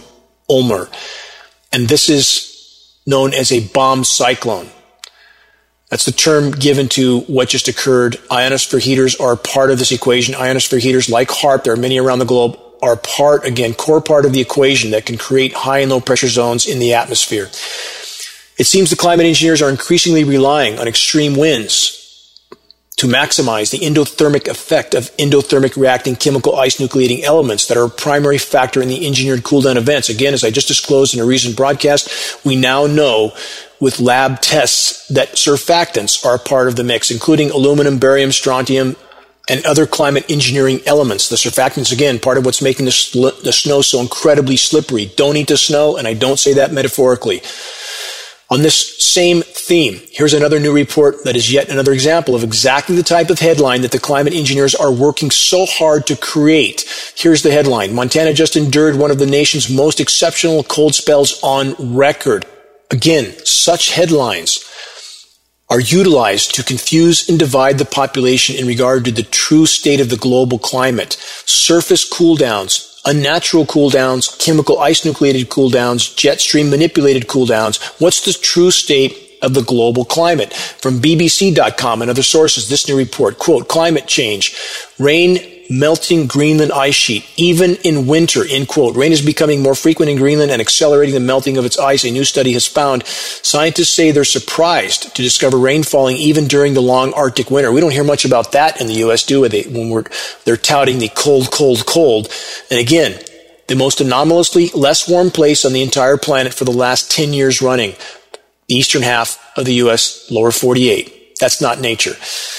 Ulmer. And this is known as a bomb cyclone. That's the term given to what just occurred. Ionosphere heaters are part of this equation. Ionosphere heaters, like HAARP, there are many around the globe, are part, again, core part of the equation that can create high and low pressure zones in the atmosphere. It seems the climate engineers are increasingly relying on extreme winds to maximize the endothermic effect of endothermic reacting chemical ice nucleating elements that are a primary factor in the engineered cooldown events. Again, as I just disclosed in a recent broadcast, we now know with lab tests that surfactants are a part of the mix, including aluminum, barium, strontium, and other climate engineering elements. The surfactants, again, part of what's making the, sl- the snow so incredibly slippery. Don't eat the snow, and I don't say that metaphorically. On this same theme, here's another new report that is yet another example of exactly the type of headline that the climate engineers are working so hard to create. Here's the headline. Montana just endured one of the nation's most exceptional cold spells on record. Again, such headlines are utilized to confuse and divide the population in regard to the true state of the global climate. Surface cooldowns, unnatural cooldowns, chemical ice nucleated cooldowns, jet stream manipulated cooldowns. What's the true state of the global climate? From B B C dot com and other sources, this new report, quote, climate change, rain melting Greenland ice sheet, even in winter, end quote. Rain is becoming more frequent in Greenland and accelerating the melting of its ice, a new study has found. Scientists say they're surprised to discover rain falling even during the long Arctic winter. We don't hear much about that in the U S, do we? When we're, they're touting the cold, cold, cold. And again, the most anomalously less warm place on the entire planet for the last ten years running, the eastern half of the U S lower forty-eight. That's not nature.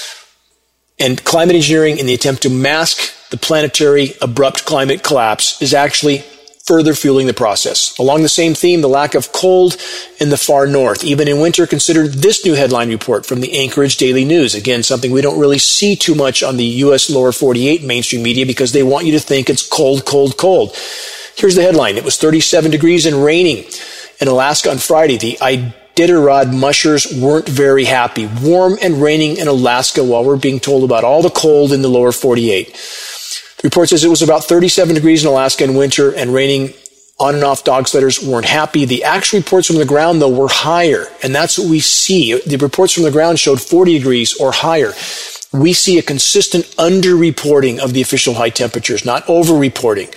And climate engineering, in the attempt to mask the planetary abrupt climate collapse, is actually further fueling the process. Along the same theme, the lack of cold in the far north, even in winter. Consider this new headline report from the Anchorage Daily News. Again, something we don't really see too much on the U S lower forty-eight mainstream media because they want you to think it's cold, cold, cold. Here's the headline. It was thirty-seven degrees and raining in Alaska on Friday. The Iditarod mushers weren't very happy. Warm and raining in Alaska while we're being told about all the cold in the lower forty-eight. The report says it was about thirty-seven degrees in Alaska in winter and raining on and off. Dog sledders weren't happy. The actual reports from the ground, though, were higher. And that's what we see. The reports from the ground showed forty degrees or higher. We see a consistent underreporting of the official high temperatures, not overreporting.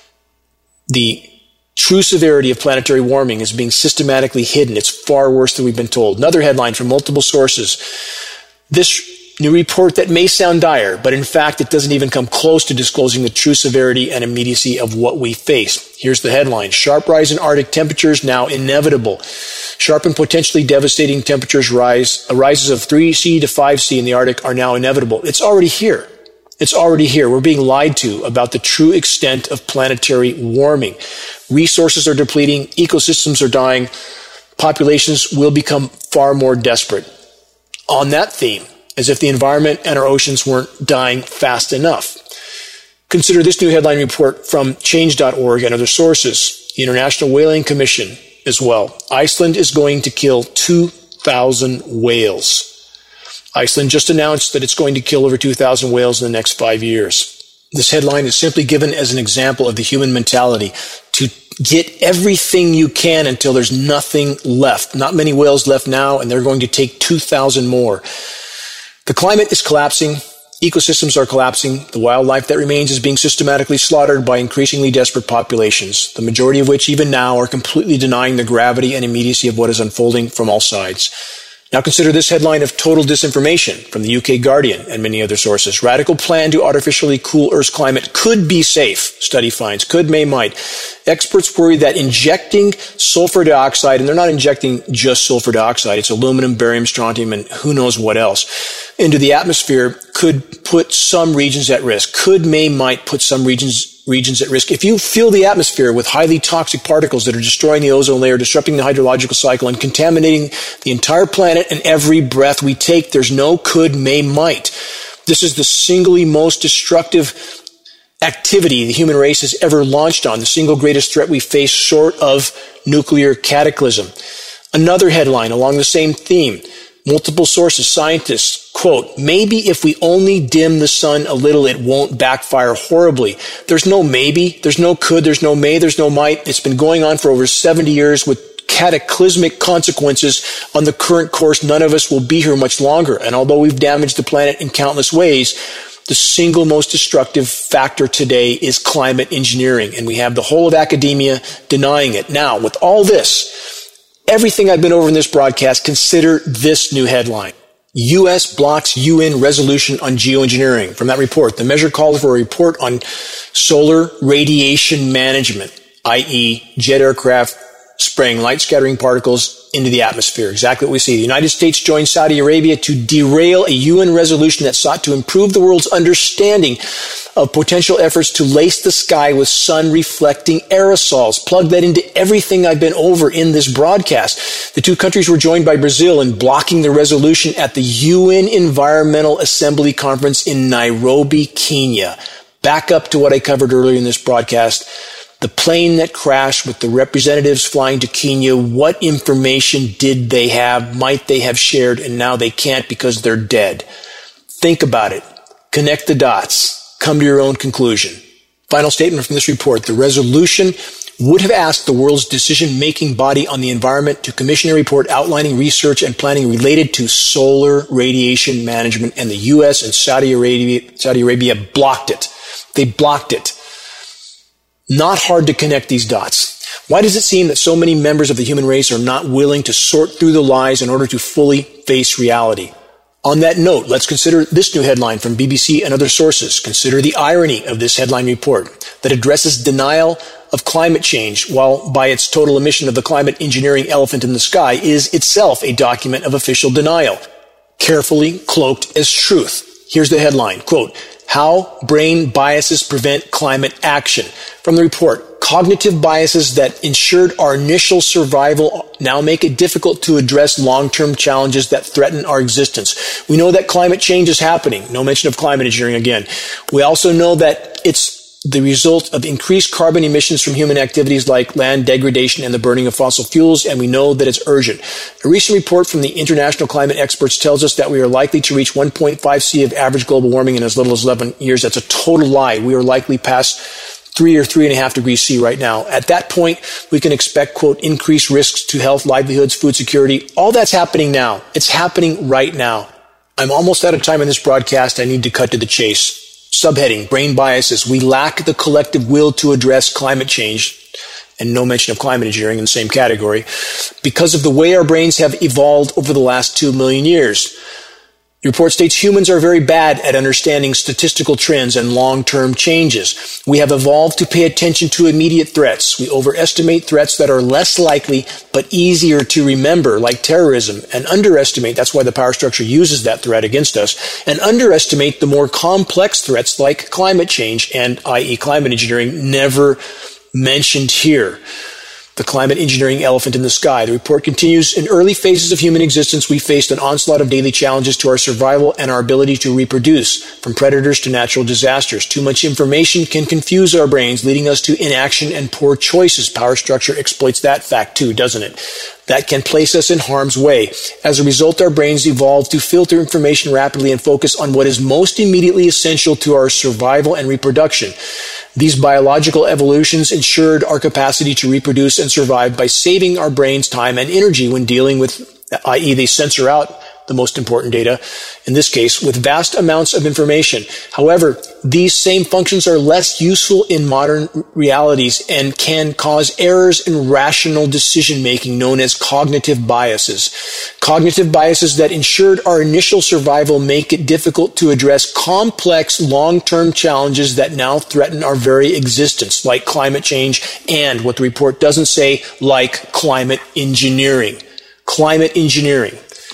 The true severity of planetary warming is being systematically hidden. It's far worse than we've been told. Another headline from multiple sources. This new report that may sound dire, but in fact it doesn't even come close to disclosing the true severity and immediacy of what we face. Here's the headline. Sharp rise in Arctic temperatures now inevitable. Sharp and potentially devastating temperatures rise, uh, rises of three C to five C in the Arctic are now inevitable. It's already here. It's already here. We're being lied to about the true extent of planetary warming. Resources are depleting, ecosystems are dying, populations will become far more desperate. On that theme, as if the environment and our oceans weren't dying fast enough, consider this new headline report from change dot org and other sources. The International Whaling Commission as well. Iceland is going to kill two thousand whales. Iceland just announced that it's going to kill over two thousand whales in the next five years. This headline is simply given as an example of the human mentality to get everything you can until there's nothing left. Not many whales left now, and they're going to take two thousand more. The climate is collapsing. Ecosystems are collapsing. The wildlife that remains is being systematically slaughtered by increasingly desperate populations, the majority of which even now are completely denying the gravity and immediacy of what is unfolding from all sides. Now consider this headline of total disinformation from the U K Guardian and many other sources. Radical plan to artificially cool Earth's climate could be safe, study finds. Could, may, might. Experts worry that injecting sulfur dioxide, and they're not injecting just sulfur dioxide, it's aluminum, barium, strontium, and who knows what else, into the atmosphere could put some regions at risk. Could, may, might put some regions regions at risk. If you fill the atmosphere with highly toxic particles that are destroying the ozone layer, disrupting the hydrological cycle, and contaminating the entire planet and every breath we take, there's no could, may, might. This is the singly most destructive activity the human race has ever launched on, the single greatest threat we face short of nuclear cataclysm. Another headline along the same theme. Multiple sources, scientists quote, maybe if we only dim the sun a little, it won't backfire horribly. There's no maybe, there's no could, there's no may, there's no might. It's been going on for over seventy years with cataclysmic consequences on the current course. None of us will be here much longer. And although we've damaged the planet in countless ways, the single most destructive factor today is climate engineering. And we have the whole of academia denying it. Now, with all this, everything I've been over in this broadcast, consider this new headline. U S blocks U N resolution on geoengineering. From that report, the measure called for a report on solar radiation management, that is jet aircraft spraying light-scattering particles into the atmosphere. Exactly what we see. The United States joined Saudi Arabia to derail a U N resolution that sought to improve the world's understanding of potential efforts to lace the sky with sun-reflecting aerosols. Plug that into everything I've been over in this broadcast. The two countries were joined by Brazil in blocking the resolution at the U N Environmental Assembly Conference in Nairobi, Kenya. Back up to what I covered earlier in this broadcast. The plane that crashed with the representatives flying to Kenya, what information did they have, might they have shared, and now they can't because they're dead? Think about it. Connect the dots. Come to your own conclusion. Final statement from this report. The resolution would have asked the world's decision-making body on the environment to commission a report outlining research and planning related to solar radiation management, and the U S and Saudi Arabia, Saudi Arabia blocked it. They blocked it. Not hard to connect these dots. Why does it seem that so many members of the human race are not willing to sort through the lies in order to fully face reality? On that note, let's consider this new headline from B B C and other sources. Consider the irony of this headline report that addresses denial of climate change, while by its total omission of the climate engineering elephant in the sky is itself a document of official denial, carefully cloaked as truth. Here's the headline, quote, How Brain Biases Prevent Climate Action. From the report, cognitive biases that ensured our initial survival now make it difficult to address long-term challenges that threaten our existence. We know that climate change is happening. No mention of climate engineering again. We also know that it's the result of increased carbon emissions from human activities like land degradation and the burning of fossil fuels, and we know that it's urgent. A recent report from the international climate experts tells us that we are likely to reach one point five C of average global warming in as little as eleven years. That's a total lie. We are likely past three or three and a half degrees C right now. At that point, we can expect, quote, increased risks to health, livelihoods, food security. All that's happening now. It's happening right now. I'm almost out of time in this broadcast. I need to cut to the chase. Subheading, brain biases. We lack the collective will to address climate change, and no mention of climate engineering in the same category, because of the way our brains have evolved over the last two million years. The report states humans are very bad at understanding statistical trends and long-term changes. We have evolved to pay attention to immediate threats. We overestimate threats that are less likely but easier to remember, like terrorism, and underestimate, that's why the power structure uses that threat against us, and underestimate the more complex threats like climate change and, that is climate engineering, never mentioned here. The climate engineering elephant in the sky. The report continues, in early phases of human existence, we faced an onslaught of daily challenges to our survival and our ability to reproduce, from predators to natural disasters. Too much information can confuse our brains, leading us to inaction and poor choices. Power structure exploits that fact too, doesn't it? That can place us in harm's way. As a result, our brains evolve to filter information rapidly and focus on what is most immediately essential to our survival and reproduction. These biological evolutions ensured our capacity to reproduce and survive by saving our brains time and energy when dealing with, that is they censor out the most important data, in this case, with vast amounts of information. However, these same functions are less useful in modern realities and can cause errors in rational decision-making known as cognitive biases. Cognitive biases that ensured our initial survival make it difficult to address complex long-term challenges that now threaten our very existence, like climate change and, what the report doesn't say, like climate engineering. Climate engineering.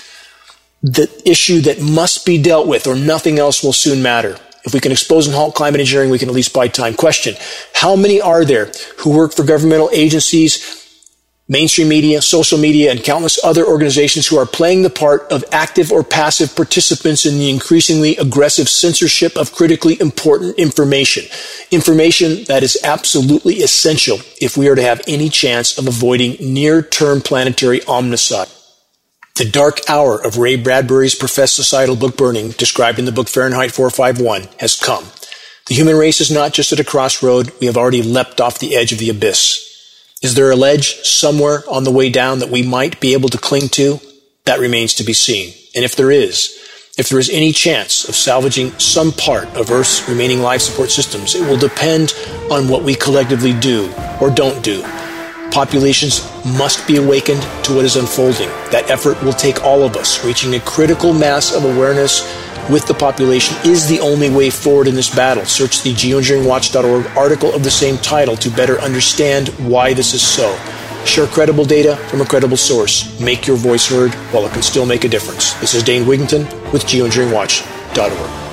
The issue that must be dealt with, or nothing else will soon matter. If we can expose and halt climate engineering, we can at least buy time. Question, how many are there who work for governmental agencies, mainstream media, social media, and countless other organizations who are playing the part of active or passive participants in the increasingly aggressive censorship of critically important information? Information that is absolutely essential if we are to have any chance of avoiding near-term planetary omnicide. The dark hour of Ray Bradbury's professed societal book burning, described in the book Fahrenheit four fifty-one, has come. The human race is not just at a crossroad. We have already leapt off the edge of the abyss. Is there a ledge somewhere on the way down that we might be able to cling to? That remains to be seen. And if there is, if there is any chance of salvaging some part of Earth's remaining life support systems, it will depend on what we collectively do or don't do. Populations must be awakened to what is unfolding. That effort will take all of us. Reaching a critical mass of awareness with the population is the only way forward in this battle. Search the geoengineering watch dot org article of the same title to better understand why this is so. Share credible data from a credible source. Make your voice heard while it can still make a difference. This is Dane Wigington with geoengineering watch dot org.